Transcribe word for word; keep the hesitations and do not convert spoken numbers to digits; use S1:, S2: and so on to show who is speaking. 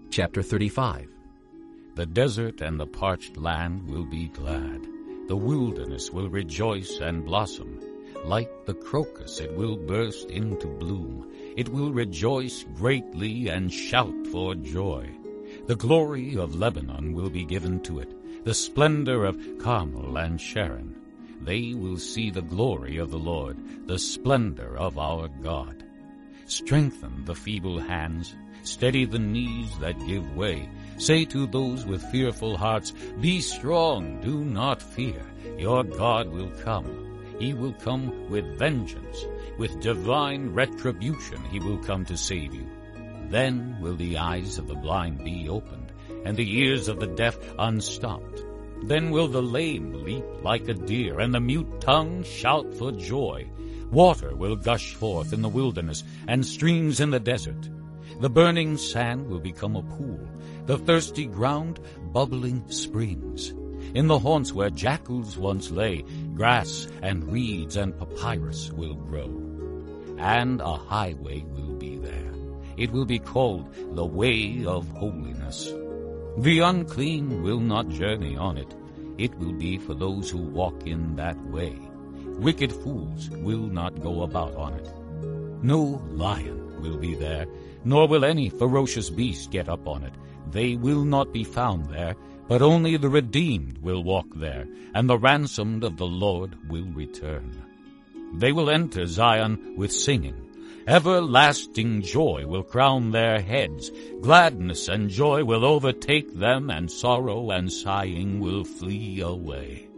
S1: Chapter thirty-five.
S2: The desert and the parched land will be glad. The wilderness will rejoice and blossom. Like the crocus it will burst into bloom. It will rejoice greatly and shout for joy. The glory of Lebanon will be given to it, the splendor of Carmel and Sharon. They will see the glory of the Lord, the splendor of our God. Strengthen the feeble hands, steady the knees that give way. Say to those with fearful hearts, be strong, do not fear. Your God will come. He will come with vengeance. With divine retribution he will come to save you. Then will the eyes of the blind be opened, and the ears of the deaf unstopped. Then will the lame leap like a deer, and the mute tongue shout for joy. Water will gush forth in the wilderness, and streams in the desert. The burning sand will become a pool, the thirsty ground bubbling springs. In the haunts where jackals once lay, grass and reeds and papyrus will grow. And a highway will be there. It will be called the Way of Holiness. The unclean will not journey on it. It will be for those who walk in that way. Wicked fools will not go about on it. No lion will be there, nor will any ferocious beast get up on it. They will not be found there, but only the redeemed will walk there, and the ransomed of the Lord will return. They will enter Zion with singing. Everlasting joy will crown their heads. Gladness and joy will overtake them, and sorrow and sighing will flee away.